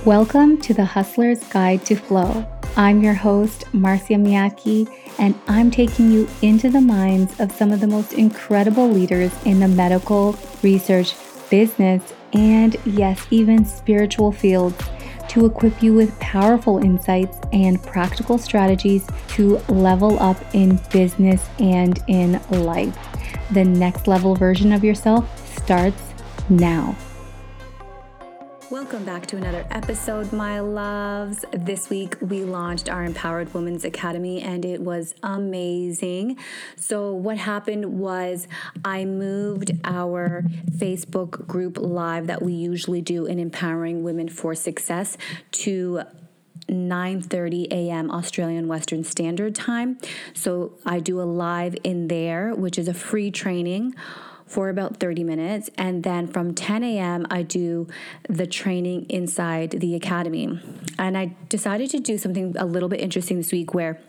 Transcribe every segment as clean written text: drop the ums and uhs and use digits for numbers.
Welcome to the Hustler's Guide to Flow. I'm your host, Marcia Miyake, and I'm taking you into the minds of some of the most incredible leaders in the medical, research, business, and yes, even spiritual fields to equip you with powerful insights and practical strategies to level up in business and in life. The next level version of yourself starts now. Welcome back to another episode, my loves. This week we launched our Empowered Women's Academy and it was amazing. So what happened was I moved our Facebook group live that we usually do in Empowering Women for Success to 9:30 a.m. Australian Western Standard Time. So I do a live in there, which is a free training for about 30 minutes. And then from 10 a.m., I do the training inside the academy. And I decided to do something a little bit interesting this week where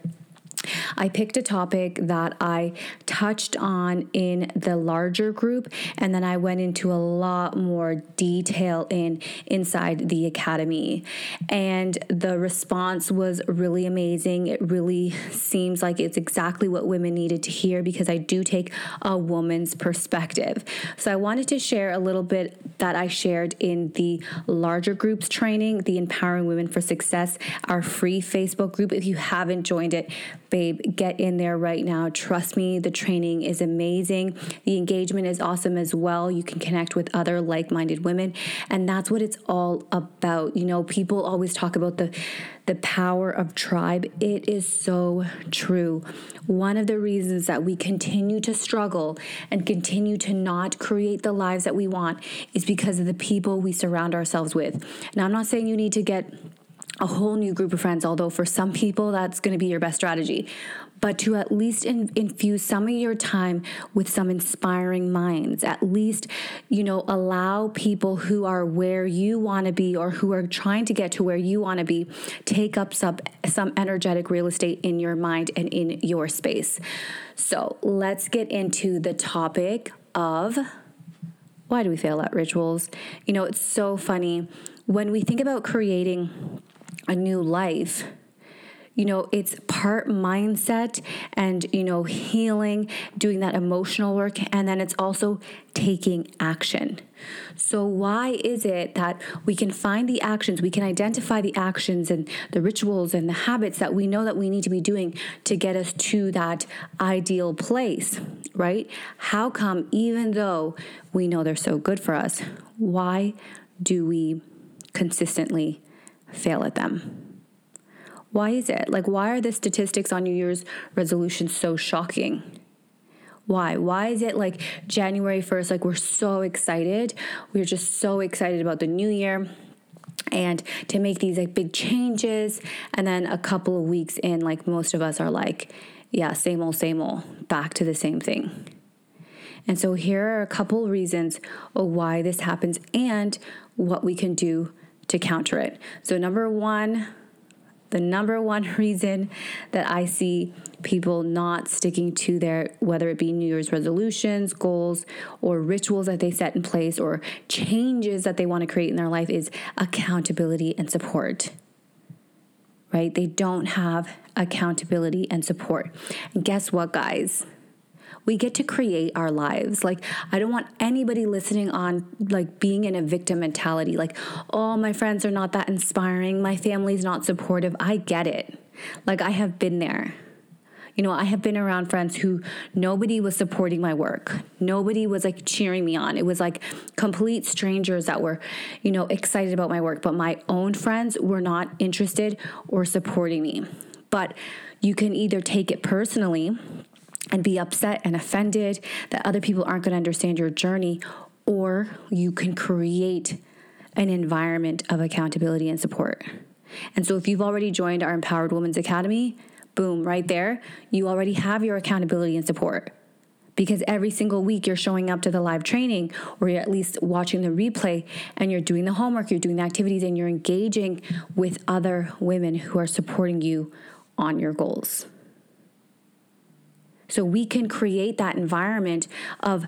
I picked a topic that I touched on in the larger group, and then I went into a lot more detail inside the academy. And the response was really amazing. It really seems like it's exactly what women needed to hear because I do take a woman's perspective. So I wanted to share a little bit that I shared in the larger groups training, the Empowering Women for Success, our free Facebook group. If you haven't joined it, babe, get in there right now. Trust me, the training is amazing. The engagement is awesome as well. You can connect with other like-minded women, and that's what it's all about. You know, people always talk about the power of tribe. It is so true. One of the reasons that we continue to struggle and continue to not create the lives that we want is because of the people we surround ourselves with. Now, I'm not saying you need to get a whole new group of friends, although for some people that's going to be your best strategy, but to at least infuse some of your time with some inspiring minds. At least, allow people who are where you want to be or who are trying to get to where you want to be, take up some energetic real estate in your mind and in your space. So let's get into the topic of why do we fail at rituals? It's so funny when we think about creating a new life. It's part mindset and, healing, doing that emotional work, and then it's also taking action. So why is it that we can find the actions, we can identify the actions and the rituals and the habits that we know that we need to be doing to get us to that ideal place, right? How come, even though we know they're so good for us, why do we consistently fail at them? Why is it? Why are the statistics on New Year's resolutions so shocking? Why? Why is it January 1st, we're so excited. We're just so excited about the new year and to make these big changes. And then a couple of weeks in, most of us are same old, back to the same thing. And so here are a couple of reasons of why this happens and what we can do to counter it. So the number one reason that I see people not sticking to their, whether it be New Year's resolutions, goals, or rituals that they set in place or changes that they want to create in their life is accountability and support, right? They don't have accountability and support. And guess what, guys? We get to create our lives. I don't want anybody listening on being in a victim mentality. Oh, my friends are not that inspiring. My family's not supportive. I get it. I have been there. I have been around friends who nobody was supporting my work. Nobody was cheering me on. It was complete strangers that were, excited about my work. But my own friends were not interested or supporting me. But you can either take it personally and be upset and offended that other people aren't going to understand your journey, or you can create an environment of accountability and support. And so if you've already joined our Empowered Women's Academy, boom, right there, you already have your accountability and support. Because every single week you're showing up to the live training, or you're at least watching the replay, and you're doing the homework, you're doing the activities, and you're engaging with other women who are supporting you on your goals. So we can create that environment of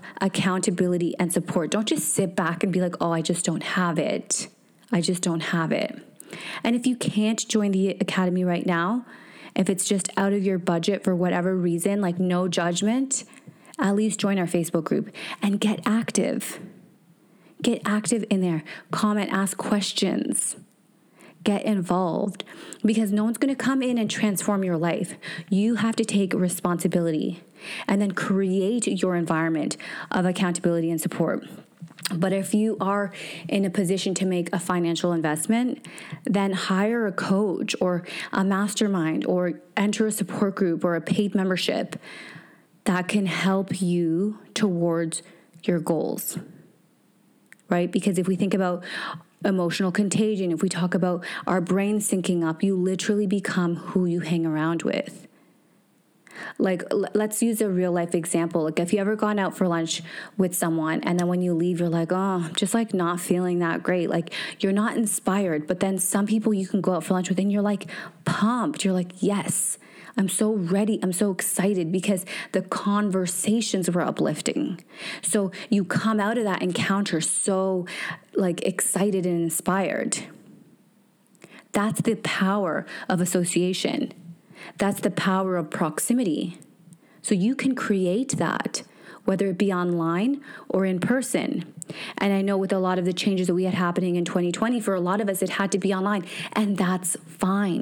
accountability and support. Don't just sit back and be like, oh, I just don't have it. I just don't have it. And if you can't join the academy right now, if it's just out of your budget for whatever reason, like no judgment, at least join our Facebook group and get active. Get active in there. Comment, ask questions. Get involved, because no one's going to come in and transform your life. You have to take responsibility and then create your environment of accountability and support. But if you are in a position to make a financial investment, then hire a coach or a mastermind or enter a support group or a paid membership that can help you towards your goals, right? Because if we think about emotional contagion, if we talk about our brain syncing up, you literally become who you hang around with. Like, let's use a real life example. Like, if you ever gone out for lunch with someone and then when you leave, you're like, oh, I'm just like not feeling that great. Like, you're not inspired. But then some people you can go out for lunch with and you're like pumped. You're like, yes, I'm so ready. I'm so excited because the conversations were uplifting. So you come out of that encounter so like excited and inspired. That's the power of association. That's the power of proximity. So you can create that, whether it be online or in person. And I know with a lot of the changes that we had happening in 2020, for a lot of us, it had to be online, and that's fine.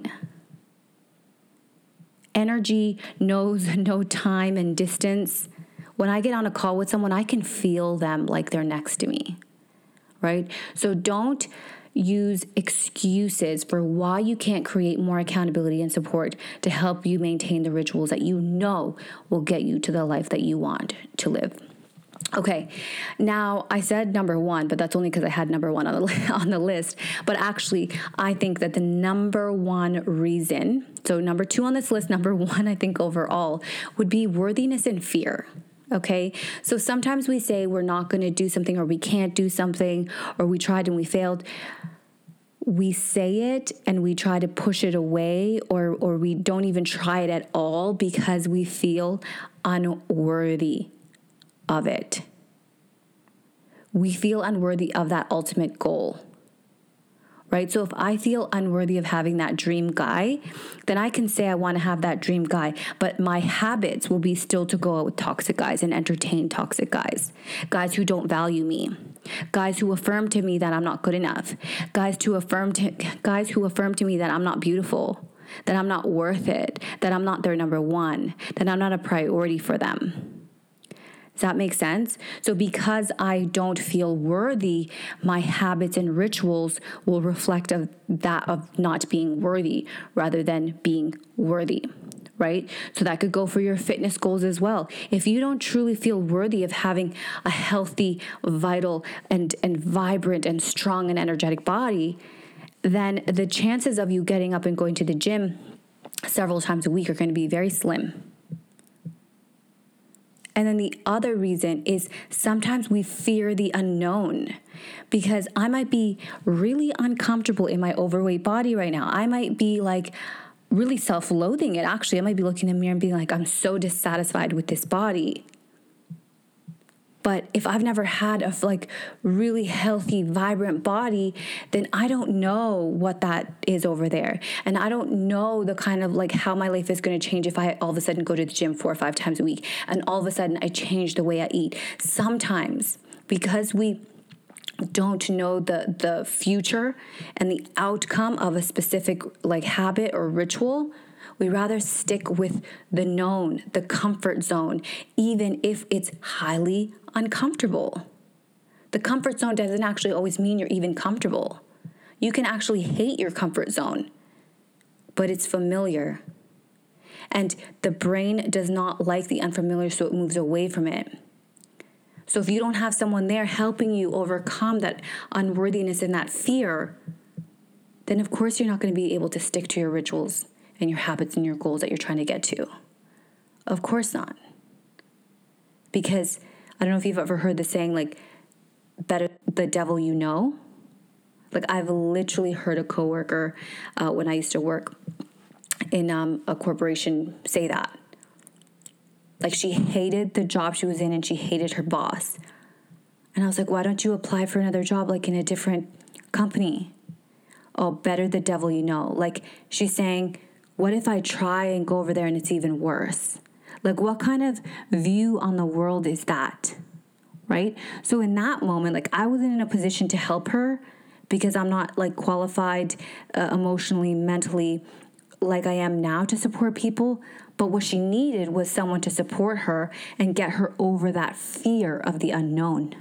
Energy knows no time and distance. When I get on a call with someone, I can feel them like they're next to me, right? So don't use excuses for why you can't create more accountability and support to help you maintain the rituals that you know will get you to the life that you want to live. Okay, now I said number one, but that's only because I had number one on the list. But actually, I think that the number one reason, so number two on this list, number one, I think overall, would be worthiness and fear. Okay, so sometimes we say we're not going to do something, or we can't do something, or we tried and we failed. We say it and we try to push it away, or we don't even try it at all because we feel unworthy of it. We feel unworthy of that ultimate goal, right? So if I feel unworthy of having that dream guy, then I can say I want to have that dream guy, but my habits will be still to go out with toxic guys and entertain toxic guys who don't value me, guys who affirm to me that I'm not good enough, guys who affirm to me that I'm not beautiful, that I'm not worth it, that I'm not their number one, that I'm not a priority for them. Does that make sense? So because I don't feel worthy, my habits and rituals will reflect of not being worthy rather than being worthy, right? So that could go for your fitness goals as well. If you don't truly feel worthy of having a healthy, vital, and vibrant and strong and energetic body, then the chances of you getting up and going to the gym several times a week are going to be very slim. And then the other reason is sometimes we fear the unknown, because I might be really uncomfortable in my overweight body right now. I might be like really self-loathing it. Actually, I might be looking in the mirror and being like, I'm so dissatisfied with this body. But if I've never had a like really healthy, vibrant body, then I don't know what that is over there. And I don't know the kind of like how my life is going to change if I all of a sudden go to the gym 4 or 5 times a week and all of a sudden I change the way I eat. Sometimes because we don't know the future and the outcome of a specific like habit or ritual, we rather stick with the known, the comfort zone, even if it's highly uncomfortable. The comfort zone doesn't actually always mean you're even comfortable. You can actually hate your comfort zone, but it's familiar. And the brain does not like the unfamiliar, so it moves away from it. So if you don't have someone there helping you overcome that unworthiness and that fear, then of course you're not going to be able to stick to your rituals and your habits and your goals that you're trying to get to. Of course not. Because I don't know if you've ever heard the saying, like, better the devil you know. Like, I've literally heard a coworker when I used to work in a corporation say that. Like, she hated the job she was in and she hated her boss. And I was like, why don't you apply for another job, like in a different company? oh, better the devil you know. Like she's saying, what if I try and go over there and it's even worse? Like what kind of view on the world is that? Right? So in that moment, like I wasn't in a position to help her because I'm not like qualified emotionally, mentally like I am now to support people. But what she needed was someone to support her and get her over that fear of the unknown.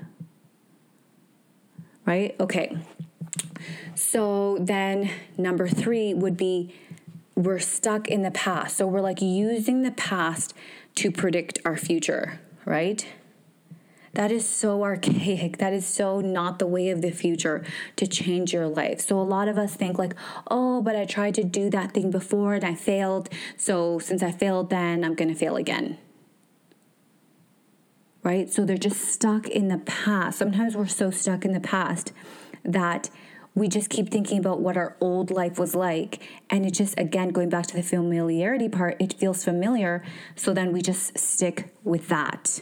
Right? Okay. So then number 3 would be we're stuck in the past. So we're like using the past to predict our future, right? That is so archaic. That is so not the way of the future to change your life. So a lot of us think like, oh, but I tried to do that thing before and I failed. So since I failed then, I'm going to fail again. Right? So they're just stuck in the past. Sometimes we're so stuck in the past that we just keep thinking about what our old life was like. And it just, again, going back to the familiarity part, it feels familiar. So then we just stick with that.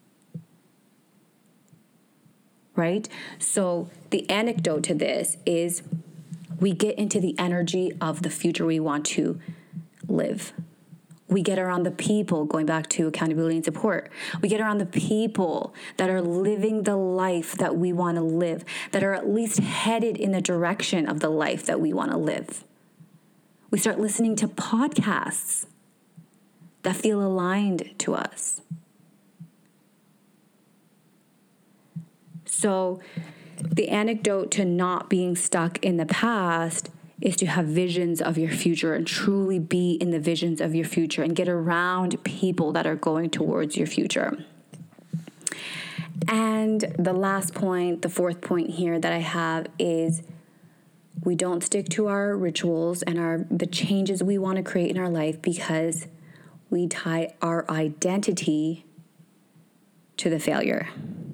Right? So the anecdote to this is we get into the energy of the future we want to live. We get around the people, going back to accountability and support. We get around the people that are living the life that we want to live, that are at least headed in the direction of the life that we want to live. We start listening to podcasts that feel aligned to us. So the anecdote to not being stuck in the past is to have visions of your future and truly be in the visions of your future and get around people that are going towards your future. And the last point, the 4th point here that I have is we don't stick to our rituals and the changes we want to create in our life because we tie our identity to the failure.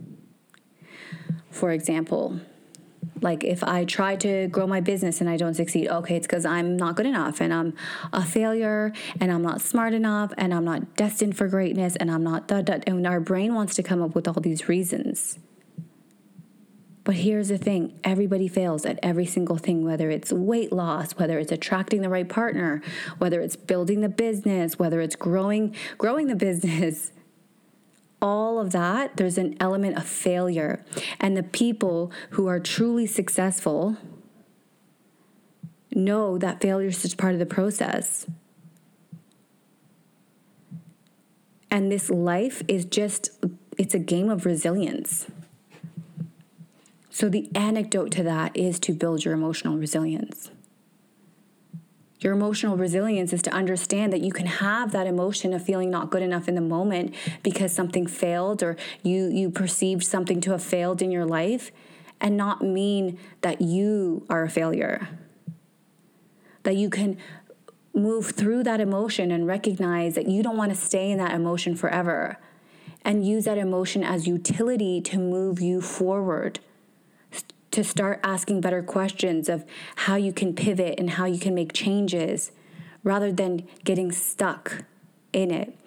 For example, like if I try to grow my business and I don't succeed, okay, it's because I'm not good enough and I'm a failure and I'm not smart enough and I'm not destined for greatness and I'm not and our brain wants to come up with all these reasons. But here's the thing, everybody fails at every single thing, whether it's weight loss, whether it's attracting the right partner, whether it's building the business, whether it's growing the business. All of that, there's an element of failure. And the people who are truly successful know that failure is just part of the process. And this life is it's a game of resilience. So the anecdote to that is to build your emotional resilience. Your emotional resilience is to understand that you can have that emotion of feeling not good enough in the moment because something failed or you perceived something to have failed in your life and not mean that you are a failure. That you can move through that emotion and recognize that you don't want to stay in that emotion forever and use that emotion as utility to move you forward. To start asking better questions of how you can pivot and how you can make changes rather than getting stuck in it.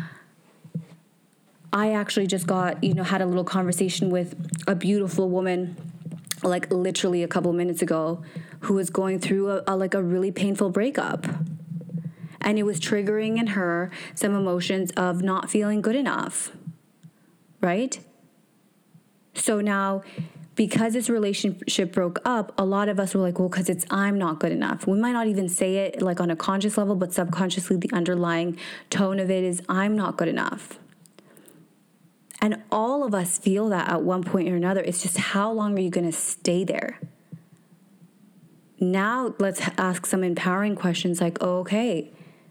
I actually just had a little conversation with a beautiful woman, like literally a couple minutes ago, who was going through a really painful breakup. And it was triggering in her some emotions of not feeling good enough, right? So now, because this relationship broke up, a lot of us were like, well, because I'm not good enough. We might not even say it like on a conscious level, but subconsciously the underlying tone of it is I'm not good enough. And all of us feel that at one point or another. It's just how long are you going to stay there? Now let's ask some empowering questions like, oh, okay,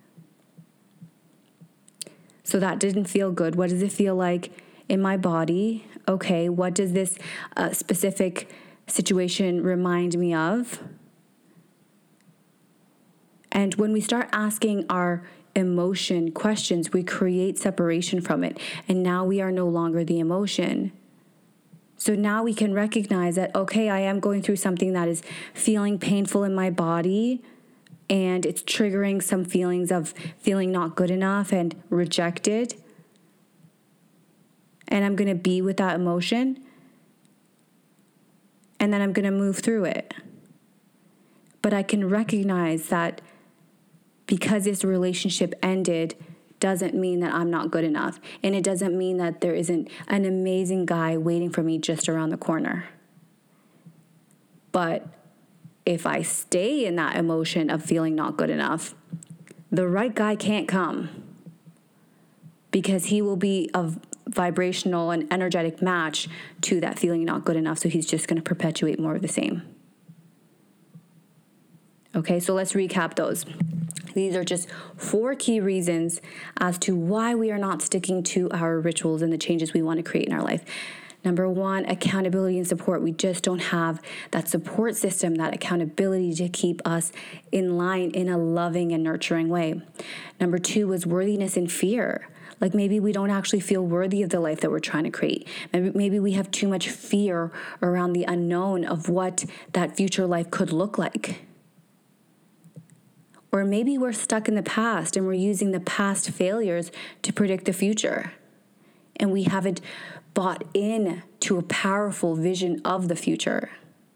so that didn't feel good. What does it feel like in my body? Okay, what does this specific situation remind me of? And when we start asking our emotion questions, we create separation from it. And now we are no longer the emotion. So now we can recognize that, okay, I am going through something that is feeling painful in my body, and it's triggering some feelings of feeling not good enough and rejected. And I'm going to be with that emotion. And then I'm going to move through it. But I can recognize that because this relationship ended doesn't mean that I'm not good enough. And it doesn't mean that there isn't an amazing guy waiting for me just around the corner. But if I stay in that emotion of feeling not good enough, the right guy can't come, because he will be a vibrational and energetic match to that feeling not good enough. So he's just going to perpetuate more of the same. Okay, so let's recap those. These are just 4 key reasons as to why we are not sticking to our rituals and the changes we want to create in our life. Number 1, accountability and support. We just don't have that support system, that accountability to keep us in line in a loving and nurturing way. Number 2 was worthiness and fear. Like maybe we don't actually feel worthy of the life that we're trying to create. Maybe we have too much fear around the unknown of what that future life could look like. Or maybe we're stuck in the past and we're using the past failures to predict the future. And we haven't bought in to a powerful vision of the future.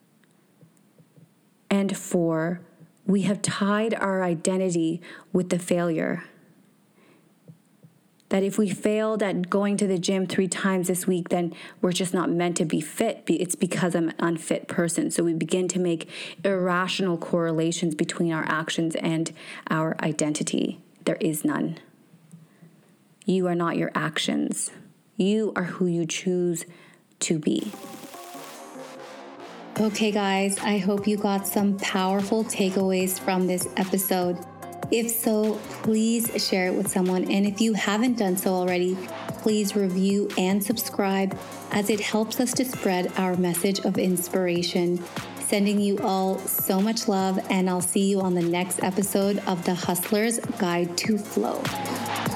And 4, we have tied our identity with the failure. That if we failed at going to the gym 3 times this week, then we're just not meant to be fit. It's because I'm an unfit person. So we begin to make irrational correlations between our actions and our identity. There is none. You are not your actions. You are who you choose to be. Okay, guys, I hope you got some powerful takeaways from this episode. If so, please share it with someone. And if you haven't done so already, please review and subscribe, as it helps us to spread our message of inspiration. Sending you all so much love, and I'll see you on the next episode of The Hustler's Guide to Flow.